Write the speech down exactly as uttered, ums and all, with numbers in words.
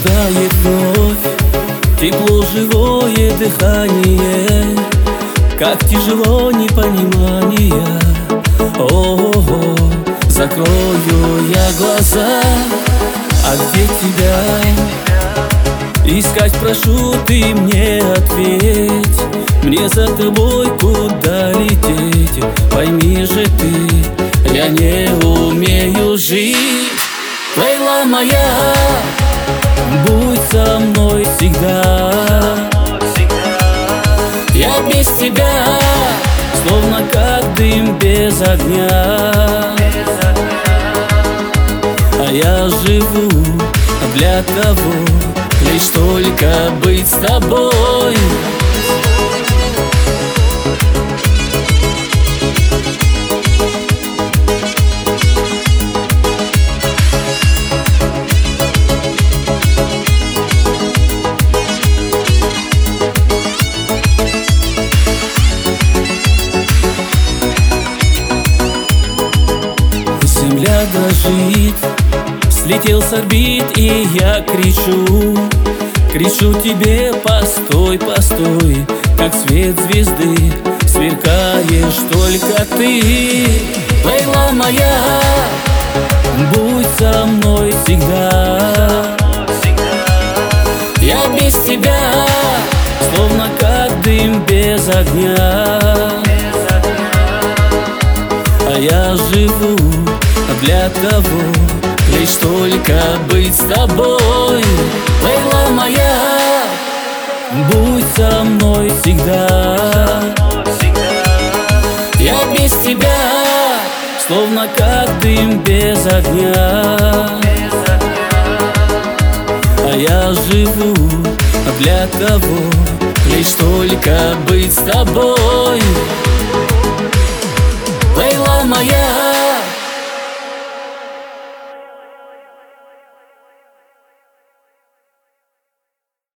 пробуждает вновь тепло, живое дыхание. Как тяжело непонимание. О-о-о, закрою я глаза, а где тебя искать, прошу, ты мне ответь. Мне за тобой куда лететь? Пойми же ты, я не умею жить. Лейла моя, будь со мной всегда. Я без тебя, словно как дым без огня. А я живу для того, лишь только быть с тобой. Земля дрожит, слетел с орбит, и я кричу, кричу тебе: постой, постой, как свет звезды, сверкаешь только ты. Лейла моя, будь со мной всегда. Я без тебя, словно как дым без огня. А я живу для того, лишь только быть с тобой. Лейла моя, будь со мной всегда. Я без тебя, словно как дым без огня. А я живу для того, лишь только быть с тобой.